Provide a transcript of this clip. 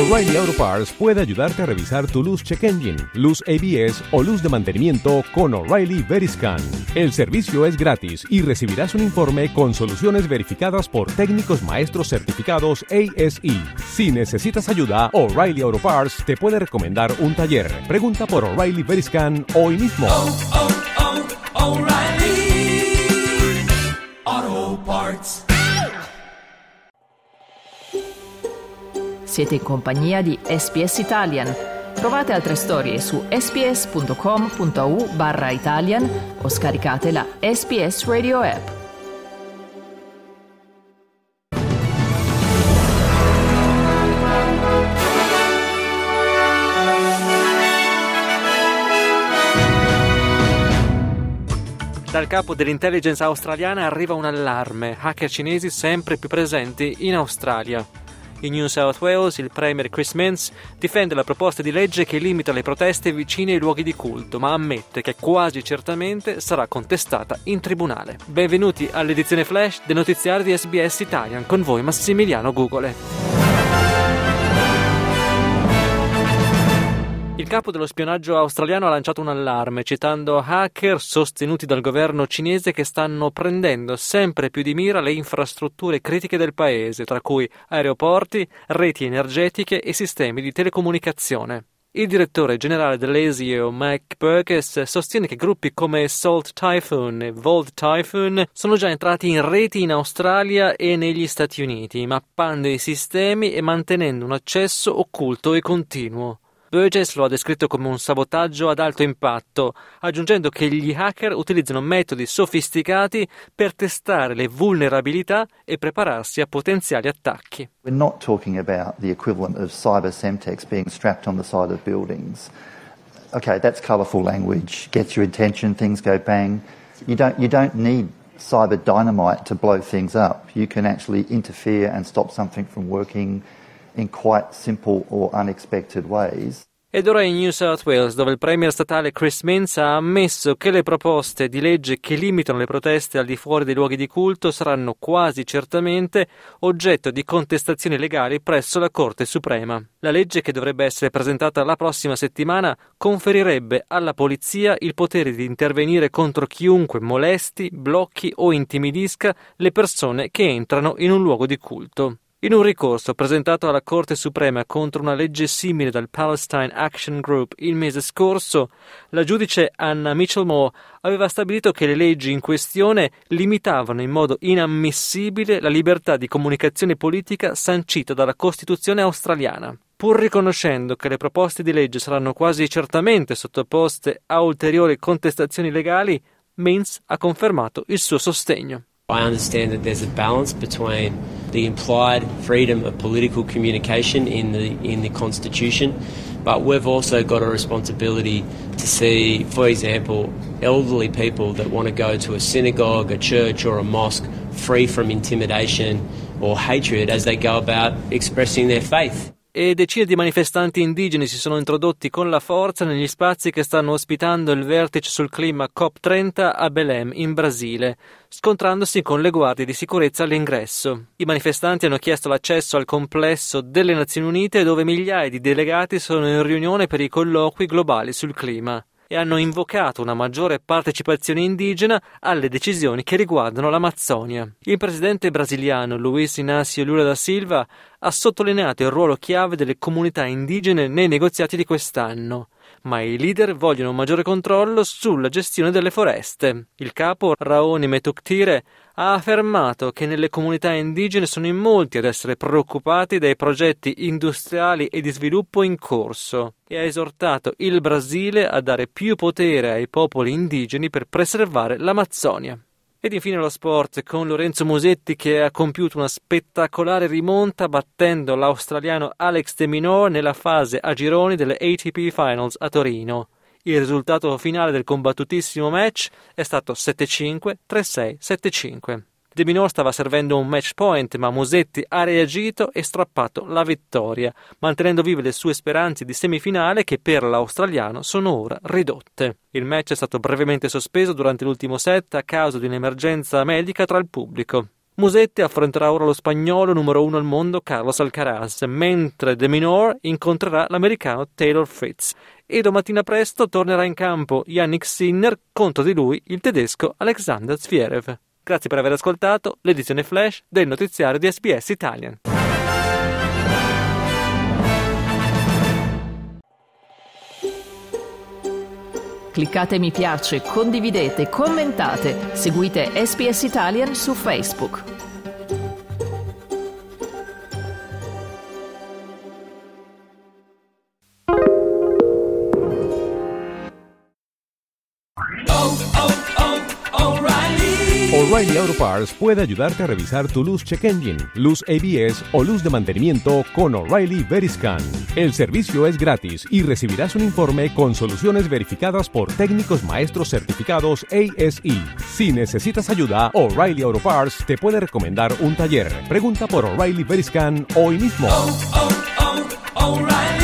O'Reilly Auto Parts puede ayudarte a revisar tu luz check engine, luz ABS o luz de mantenimiento con O'Reilly Veriscan. El servicio es gratis y recibirás un informe con soluciones verificadas por técnicos maestros certificados ASE. Si necesitas ayuda, O'Reilly Auto Parts te puede recomendar un taller. Pregunta por O'Reilly Veriscan hoy mismo. O'Reilly Auto Parts. Siete in compagnia di SPS Italian. Trovate altre storie su sps.com.au/Italian o scaricate la SPS Radio app. Dal capo dell'intelligence australiana arriva un allarme: hacker cinesi sempre più presenti in Australia. In New South Wales il premier Chris Minns difende la proposta di legge che limita le proteste vicine ai luoghi di culto, ma ammette che quasi certamente sarà contestata in tribunale. Benvenuti all'edizione flash del notiziario di SBS Italian, con voi Massimiliano Gugole. Il capo dello spionaggio australiano ha lanciato un allarme, citando hacker sostenuti dal governo cinese che stanno prendendo sempre più di mira le infrastrutture critiche del paese, tra cui aeroporti, reti energetiche e sistemi di telecomunicazione. Il direttore generale dell'ASIO, Mike Burgess, sostiene che gruppi come Salt Typhoon e Volt Typhoon sono già entrati in reti in Australia e negli Stati Uniti, mappando i sistemi e mantenendo un accesso occulto e continuo. Burgess lo ha descritto come un sabotaggio ad alto impatto, aggiungendo che gli hacker utilizzano metodi sofisticati per testare le vulnerabilità e prepararsi a potenziali attacchi. We're not talking about the equivalent of cyber semtex being strapped on the side of buildings. Okay, that's colourful language, gets your attention, things go bang. You don't need cyber dynamite to blow things up. You can actually interfere and stop something from working in quite simple or unexpected ways. Ed ora in New South Wales, dove il premier statale Chris Minns ha ammesso che le proposte di legge che limitano le proteste al di fuori dei luoghi di culto saranno quasi certamente oggetto di contestazioni legali presso la Corte Suprema. La legge, che dovrebbe essere presentata la prossima settimana, conferirebbe alla polizia il potere di intervenire contro chiunque molesti, blocchi o intimidisca le persone che entrano in un luogo di culto. In un ricorso presentato alla Corte Suprema contro una legge simile dal Palestine Action Group il mese scorso, la giudice Anna Mitchell-Moore aveva stabilito che le leggi in questione limitavano in modo inammissibile la libertà di comunicazione politica sancita dalla Costituzione australiana. Pur riconoscendo che le proposte di legge saranno quasi certamente sottoposte a ulteriori contestazioni legali, Minns ha confermato il suo sostegno. I understand that there's a balance between the implied freedom of political communication in the Constitution, but we've also got a responsibility to see, for example, elderly people that want to go to a synagogue, a church or a mosque free from intimidation or hatred as they go about expressing their faith. E decine di manifestanti indigeni si sono introdotti con la forza negli spazi che stanno ospitando il vertice sul clima COP30 a Belém, in Brasile, scontrandosi con le guardie di sicurezza all'ingresso. I manifestanti hanno chiesto l'accesso al complesso delle Nazioni Unite, dove migliaia di delegati sono in riunione per i colloqui globali sul clima, e hanno invocato una maggiore partecipazione indigena alle decisioni che riguardano l'Amazzonia. Il presidente brasiliano Luiz Inácio Lula da Silva ha sottolineato il ruolo chiave delle comunità indigene nei negoziati di quest'anno, ma i leader vogliono un maggiore controllo sulla gestione delle foreste. Il capo Raoni Metuktire ha affermato che nelle comunità indigene sono in molti ad essere preoccupati dai progetti industriali e di sviluppo in corso, e ha esortato il Brasile a dare più potere ai popoli indigeni per preservare l'Amazzonia. Ed infine lo sport, con Lorenzo Musetti che ha compiuto una spettacolare rimonta battendo l'australiano Alex de Minaur nella fase a gironi delle ATP Finals a Torino. Il risultato finale del combattutissimo match è stato 7-5, 3-6, 7-5. De Minaur stava servendo un match point, ma Musetti ha reagito e strappato la vittoria, mantenendo vive le sue speranze di semifinale che per l'australiano sono ora ridotte. Il match è stato brevemente sospeso durante l'ultimo set a causa di un'emergenza medica tra il pubblico. Musetti affronterà ora lo spagnolo numero 1 al mondo Carlos Alcaraz, mentre De Minaur incontrerà l'americano Taylor Fritz. E domattina presto tornerà in campo Yannick Sinner, contro di lui il tedesco Alexander Zverev. Grazie per aver ascoltato l'edizione flash del notiziario di SBS Italian. Cliccate mi piace, condividete, commentate, seguite SBS Italian su Facebook. O'Reilly Auto Parts puede ayudarte a revisar tu luz check engine, luz ABS o luz de mantenimiento con O'Reilly Veriscan. El servicio es gratis y recibirás un informe con soluciones verificadas por técnicos maestros certificados ASE. Si necesitas ayuda, O'Reilly Auto Parts te puede recomendar un taller. Pregunta por O'Reilly Veriscan hoy mismo. O'Reilly.